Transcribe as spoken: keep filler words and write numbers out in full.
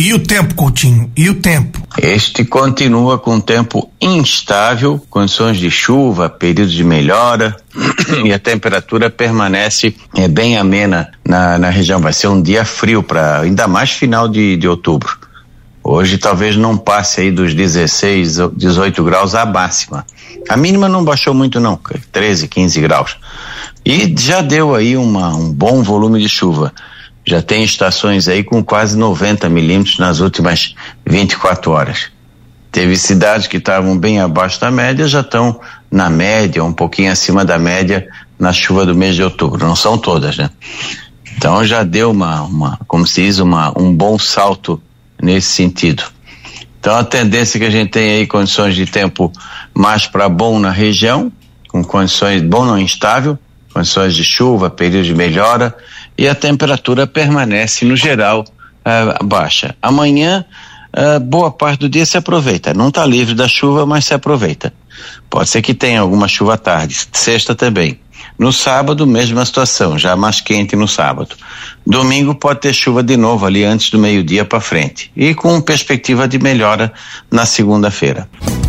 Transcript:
E o tempo, Coutinho? E o tempo? Este continua com tempo instável, condições de chuva, períodos de melhora e a temperatura permanece é, bem amena na, na região. Vai ser um dia frio, para ainda mais final de, de outubro. Hoje talvez não passe aí dos dezesseis, dezoito graus a máxima. A mínima não baixou muito não, treze, quinze graus. E já deu aí uma, um bom volume de chuva. Já tem estações aí com quase noventa milímetros nas últimas vinte e quatro horas. Teve cidades que estavam bem abaixo da média, já estão na média, um pouquinho acima da média na chuva do mês de outubro. Não são todas, né? Então já deu uma, uma como se diz, uma, um bom salto nesse sentido. Então a tendência é que a gente tem aí condições de tempo mais para bom na região, com condições bom não instável, condições de chuva, período de melhora, e a temperatura permanece no geral uh, baixa. Amanhã uh, boa parte do dia se aproveita, não está livre da chuva, mas se aproveita. Pode ser que tenha alguma chuva à tarde, sexta também. No sábado, mesma situação, já mais quente no sábado. Domingo pode ter chuva de novo ali antes do meio-dia para frente. E com perspectiva de melhora na segunda-feira.